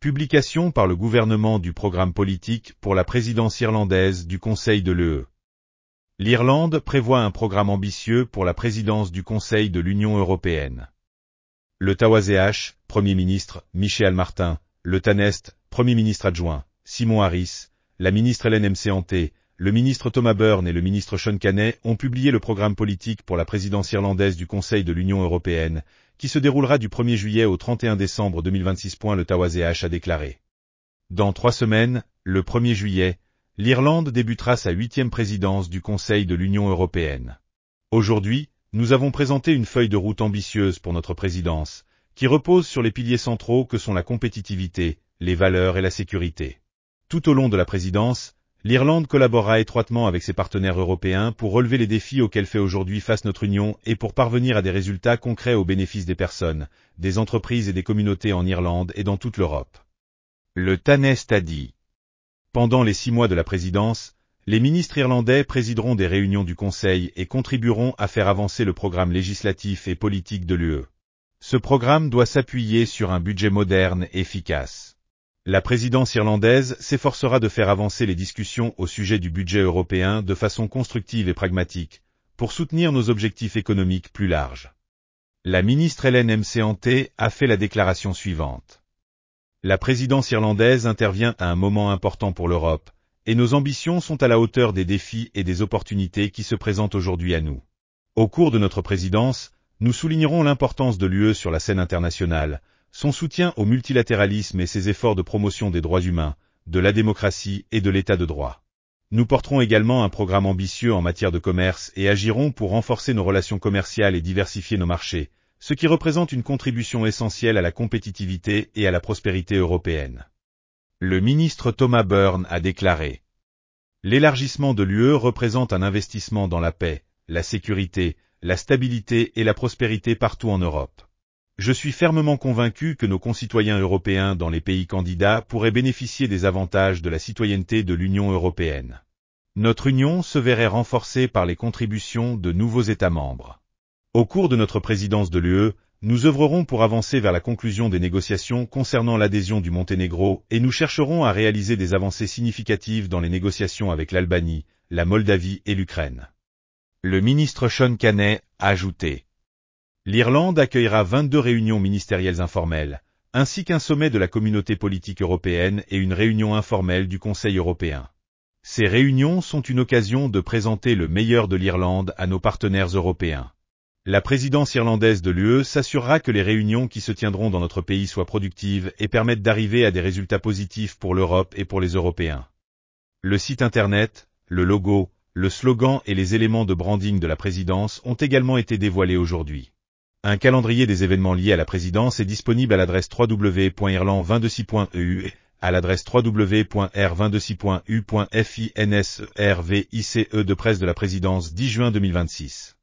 Publication par le gouvernement du programme politique pour la présidence irlandaise du Conseil de l'UE. L'Irlande prévoit un programme ambitieux pour la présidence du Conseil de l'Union européenne. Le Taoiseach, Premier ministre, Micheál Martin, le Tanest, Premier ministre adjoint, Simon Harris, la ministre Hélène Mcante, le ministre Thomas Byrne et le ministre Sean Canney ont publié le programme politique pour la présidence irlandaise du Conseil de l'Union européenne, qui se déroulera du 1er juillet au 31 décembre 2026. Le Taoiseach a déclaré. Dans 3 semaines, le 1er juillet, l'Irlande débutera sa 8e présidence du Conseil de l'Union européenne. Aujourd'hui, nous avons présenté une feuille de route ambitieuse pour notre présidence, qui repose sur les piliers centraux que sont la compétitivité, les valeurs et la sécurité. Tout au long de la présidence, l'Irlande collaborera étroitement avec ses partenaires européens pour relever les défis auxquels fait aujourd'hui face notre Union et pour parvenir à des résultats concrets au bénéfice des personnes, des entreprises et des communautés en Irlande et dans toute l'Europe. Le Tanest a dit. Pendant les 6 mois de la présidence, les ministres irlandais présideront des réunions du Conseil et contribueront à faire avancer le programme législatif et politique de l'UE. Ce programme doit s'appuyer sur un budget moderne et efficace. La présidence irlandaise s'efforcera de faire avancer les discussions au sujet du budget européen de façon constructive et pragmatique, pour soutenir nos objectifs économiques plus larges. La ministre Hélène Mcante a fait la déclaration suivante. La présidence irlandaise intervient à un moment important pour l'Europe, et nos ambitions sont à la hauteur des défis et des opportunités qui se présentent aujourd'hui à nous. Au cours de notre présidence, nous soulignerons l'importance de l'UE sur la scène internationale, son soutien au multilatéralisme et ses efforts de promotion des droits humains, de la démocratie et de l'état de droit. Nous porterons également un programme ambitieux en matière de commerce et agirons pour renforcer nos relations commerciales et diversifier nos marchés, ce qui représente une contribution essentielle à la compétitivité et à la prospérité européenne. Le ministre Thomas Byrne a déclaré. L'élargissement de l'UE représente un investissement dans la paix, la sécurité, la stabilité et la prospérité partout en Europe. Je suis fermement convaincu que nos concitoyens européens dans les pays candidats pourraient bénéficier des avantages de la citoyenneté de l'Union européenne. Notre Union se verrait renforcée par les contributions de nouveaux États membres. Au cours de notre présidence de l'UE, nous œuvrerons pour avancer vers la conclusion des négociations concernant l'adhésion du Monténégro et nous chercherons à réaliser des avancées significatives dans les négociations avec l'Albanie, la Moldavie et l'Ukraine. Le ministre Sean Canney a ajouté. L'Irlande accueillera 22 réunions ministérielles informelles, ainsi qu'un sommet de la communauté politique européenne et une réunion informelle du Conseil européen. Ces réunions sont une occasion de présenter le meilleur de l'Irlande à nos partenaires européens. La présidence irlandaise de l'UE s'assurera que les réunions qui se tiendront dans notre pays soient productives et permettent d'arriver à des résultats positifs pour l'Europe et pour les Européens. Le site internet, le logo, le slogan et les éléments de branding de la présidence ont également été dévoilés aujourd'hui. Un calendrier des événements liés à la présidence est disponible à l'adresse www.irland226.eu et à l'adresse www.r226.u.finservice de presse de la présidence 10 juin 2026.